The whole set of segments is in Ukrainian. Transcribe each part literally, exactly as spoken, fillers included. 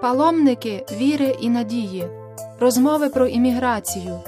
Паломники віри і надії. Розмови про імміграцію.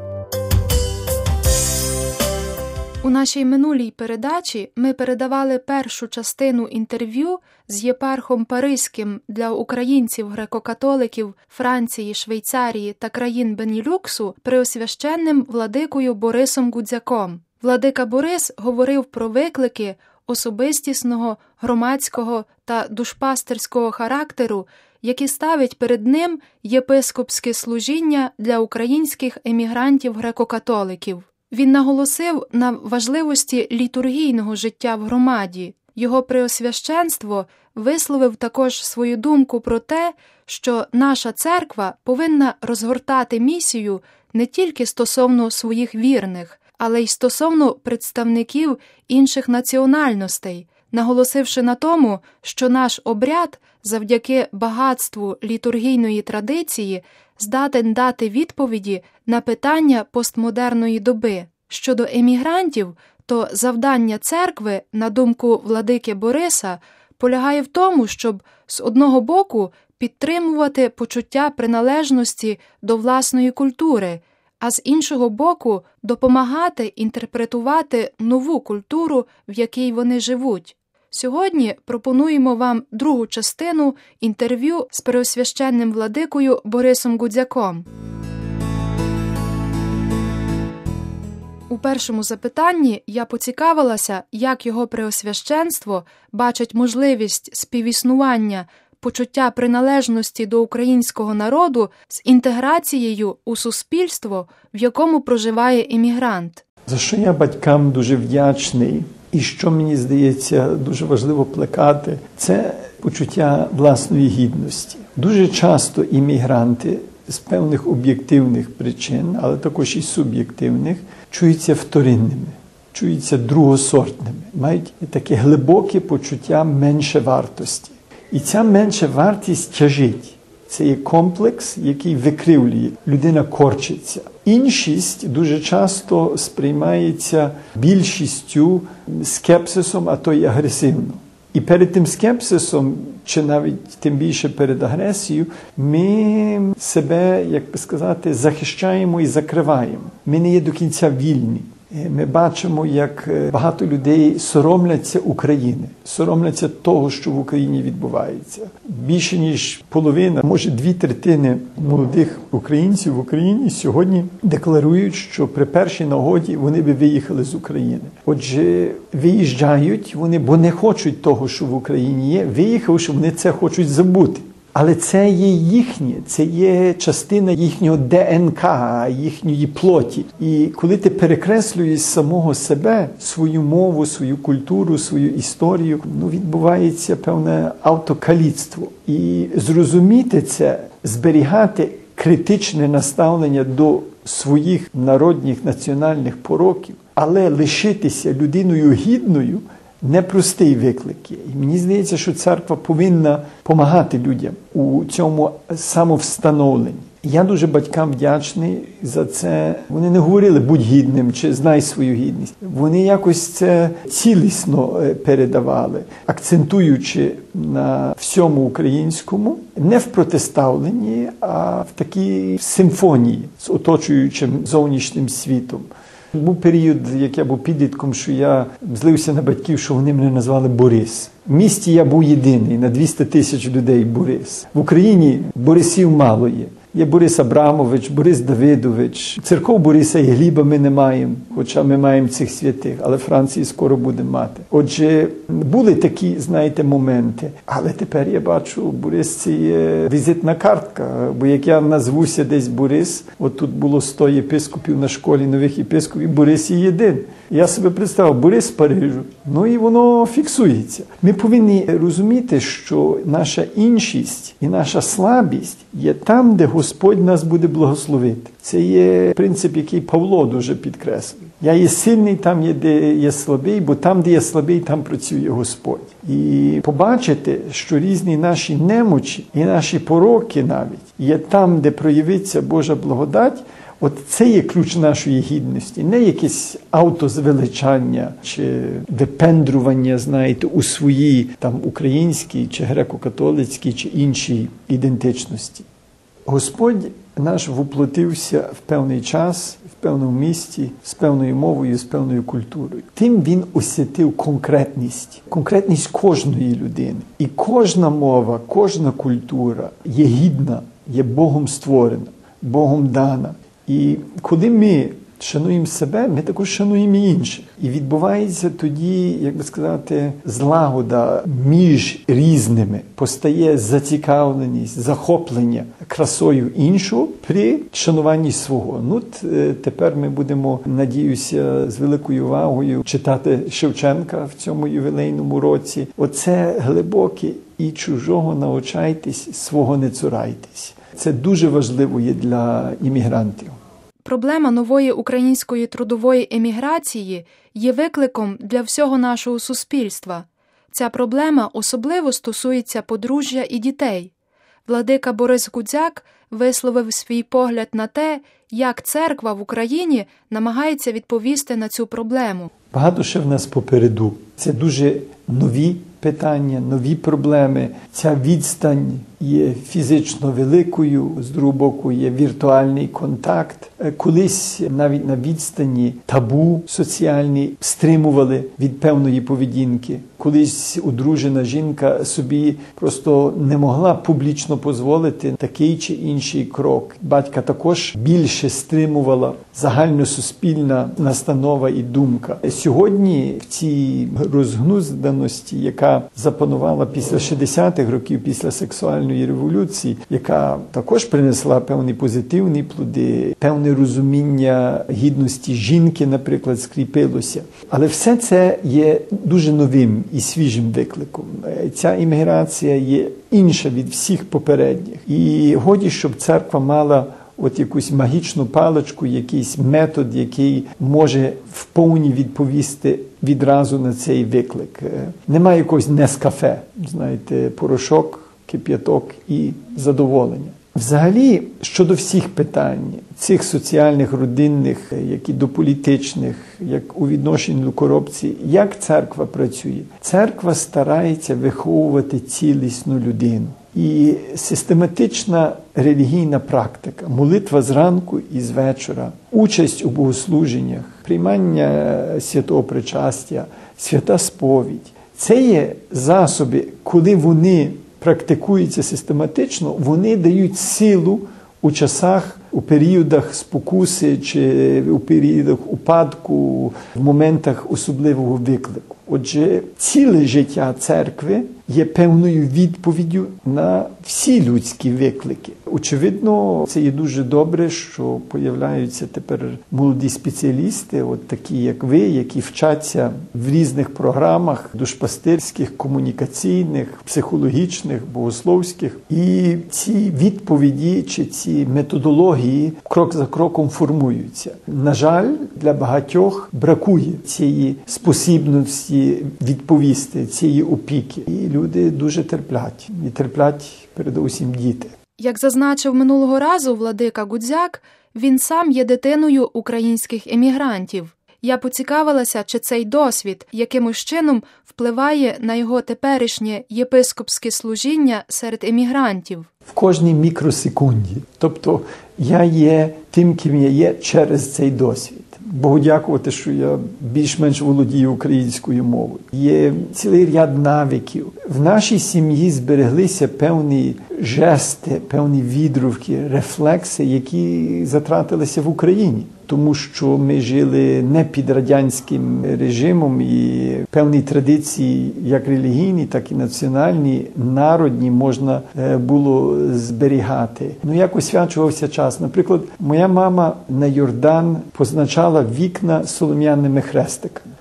У нашій минулій передачі ми передавали першу частину інтерв'ю з єпархом Паризьким для українців-греко-католиків Франції, Швейцарії та країн Бенілюксу преосвященним владикою Борисом Гудзяком. Владика Борис говорив про виклики особистісного, громадського та душпастерського характеру, які ставить перед ним єпископське служіння для українських емігрантів-греко-католиків. Він наголосив на важливості літургійного життя в громаді. Його преосвященство висловив також свою думку про те, що наша церква повинна розгортати місію не тільки стосовно своїх вірних, але й стосовно представників інших національностей, наголосивши на тому, що наш обряд завдяки багатству літургійної традиції здатен дати відповіді на питання постмодерної доби. Щодо емігрантів, то завдання церкви, на думку владики Бориса, полягає в тому, щоб з одного боку підтримувати почуття приналежності до власної культури, а з іншого боку допомагати інтерпретувати нову культуру, в якій вони живуть. Сьогодні пропонуємо вам другу частину інтерв'ю з преосвященним владикою Борисом Гудзяком. У першому запитанні я поцікавилася, як його преосвященство бачить можливість співіснування почуття приналежності до українського народу з інтеграцією у суспільство, в якому проживає іммігрант. За що я батькам дуже вдячний і що, мені здається, дуже важливо плекати, це почуття власної гідності. Дуже часто іммігранти з певних об'єктивних причин, але також і суб'єктивних, чуються вторинними, чуються другосортними, мають таке глибоке почуття меншовартості. І ця меншовартість тяжить. Це є комплекс, який викривлює. Людина корчиться. Іншість дуже часто сприймається більшістю скепсисом, а то й агресивно. І перед тим скепсисом, чи навіть тим більше перед агресією, ми себе, як би сказати, захищаємо і закриваємо. Ми не є до кінця вільні. Ми бачимо, як багато людей соромляться України, соромляться того, що в Україні відбувається. Більше ніж половина, може дві третини молодих українців в Україні сьогодні декларують, що при першій нагоді вони би виїхали з України. Отже, виїжджають вони, бо не хочуть того, що в Україні є, виїхавши, вони це хочуть забути. Але це є їхнє, це є частина їхнього ДНК, їхньої плоті. І коли ти перекреслюєш самого себе, свою мову, свою культуру, свою історію, ну, відбувається певне автокаліцтво. І зрозуміти це, зберігати критичне наставлення до своїх народних, національних пороків, але лишитися людиною гідною – непростий виклик. І мені здається, що церква повинна допомагати людям у цьому самовстановленні. Я дуже батькам вдячний за це. Вони не говорили «будь гідним» чи «знай свою гідність». Вони якось це цілісно передавали, акцентуючи на всьому українському, не в протиставленні, а в такій симфонії з оточуючим зовнішнім світом. Був період, як я був підлітком, що я злився на батьків, що вони мене назвали Борис. В місті я був єдиний, на двісті тисяч людей Борис. В Україні Борисів мало є. Є Борис Абрамович, Борис Давидович. Церков Бориса і Гліба ми не маємо, хоча ми маємо цих святих, але Франції скоро будемо мати. Отже, були такі, знаєте, моменти. Але тепер я бачу, Борис – це є візитна картка. Бо як я назвуся десь Борис, от тут було сто єпископів на школі нових єпископів, Борис є єдин. Я себе представив, Борис з Парижу. Ну і воно фіксується. Ми повинні розуміти, що наша іншість і наша слабість є там, де Господь нас буде благословити. Це є принцип, який Павло дуже підкреслив. Я є сильний там, де є слабий, бо там, де є слабий, там працює Господь. І побачити, що різні наші немочі і наші пороки навіть є там, де проявиться Божа благодать, От це є ключ нашої гідності, не якесь автозвеличання чи випендрування, знаєте, у своїй там українській чи греко-католицькій чи іншій ідентичності. Господь наш воплотився в певний час, в певному місті, з певною мовою, з певною культурою. Тим він освятив конкретність, конкретність кожної людини. І кожна мова, кожна культура є гідна, є Богом створена, Богом дана. І коли ми шануємо себе, ми також шануємо і інших. І відбувається тоді, як би сказати, злагода між різними. Постає зацікавленість, захоплення красою іншого при шануванні свого. Ну, тепер ми будемо, надіюся, з великою увагою читати Шевченка в цьому ювілейному році. Оце глибоке і чужого навчайтесь, свого не цурайтесь. Це дуже важливо є для іммігрантів. Проблема нової української трудової еміграції є викликом для всього нашого суспільства. Ця проблема особливо стосується подружжя і дітей. Владика Борис Гудзяк висловив свій погляд на те, як церква в Україні намагається відповісти на цю проблему. Багато ще в нас попереду. Це дуже нові питання, нові проблеми. Ця відстань є фізично великою, з другого боку є віртуальний контакт. Колись навіть на відстані табу соціальні стримували від певної поведінки. Колись одружена жінка собі просто не могла публічно дозволити такий чи інший крок. Батька також більше стримувала загальносуспільна настанова і думка. Сьогодні в цій розгнузданості, яка запанувала після шістдесятих років, після сексуальної революції, яка також принесла певні позитивні плоди, певне розуміння гідності жінки, наприклад, скріпилося. Але все це є дуже новим і свіжим викликом. Ця імміграція є інша від всіх попередніх. І годі, щоб церква мала от якусь магічну паличку, якийсь метод, який може вповні відповісти відразу на цей виклик. Немає якогось нескафе, знаєте, порошок, кип'яток і задоволення. Взагалі, щодо всіх питань, цих соціальних, родинних, як і до політичних, як у відношенні до корупції, як церква працює? Церква старається виховувати цілісну людину. І систематична релігійна практика, молитва зранку і з вечора, участь у богослуженнях, приймання святого причастя, свята сповідь – це є засоби, коли вони практикуються систематично, вони дають силу у часах, у періодах спокуси чи у періодах упадку, в моментах особливого виклику. Отже, ціле життя церкви є певною відповіддю на всі людські виклики. Очевидно, це є дуже добре, що появляються тепер молоді спеціалісти, от такі як ви, які вчаться в різних програмах душпастирських, комунікаційних, психологічних, богословських. І ці відповіді чи ці методології крок за кроком формуються. На жаль, для багатьох бракує цієї спосібності відповісти, цієї опіки. І люди дуже терплять. І терплять передусім діти. Як зазначив минулого разу владика Гудзяк, він сам є дитиною українських емігрантів. Я поцікавилася, чи цей досвід якимось чином впливає на його теперішнє єпископське служіння серед емігрантів. В кожній мікросекунді. Тобто я є тим, ким я є через цей досвід. Богу дякувати, що я більш-менш володію українською мовою. Є цілий ряд навиків. В нашій сім'ї збереглися певні жести, певні відрувки, рефлекси, які затратилися в Україні. Тому що ми жили не під радянським режимом і певні традиції, як релігійні, так і національні, народні, можна було зберігати. Ну, як освячувався час. Наприклад, моя мама на Йордан позначала вікна солом'яними хрестиками.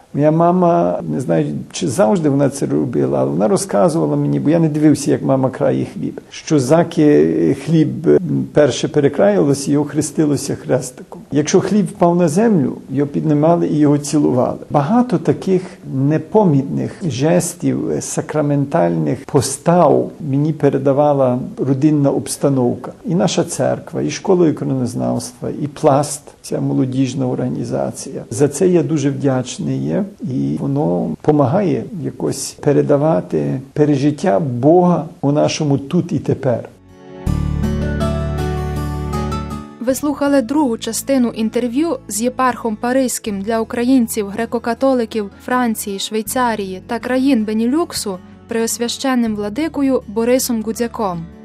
Моя мама, не знаю, чи завжди вона це робила, але вона розказувала мені, бо я не дивився, як мама крає хліб, що заки хліб перше перекраїлося, його хрестилося хрестиком. Якщо хліб впав на землю, його піднімали і його цілували. Багато таких непомітних жестів, сакраментальних постав мені передавала родинна обстановка. І наша церква, і школа іконознавства, і Пласт, ця молодіжна організація. За це я дуже вдячний є, і воно допомагає якось передавати пережиття Бога у нашому тут і тепер. Ви слухали другу частину інтерв'ю з єпархом Паризьким для українців, греко-католиків Франції, Швейцарії та країн Бенілюксу преосвященним владикою Борисом Гудзяком.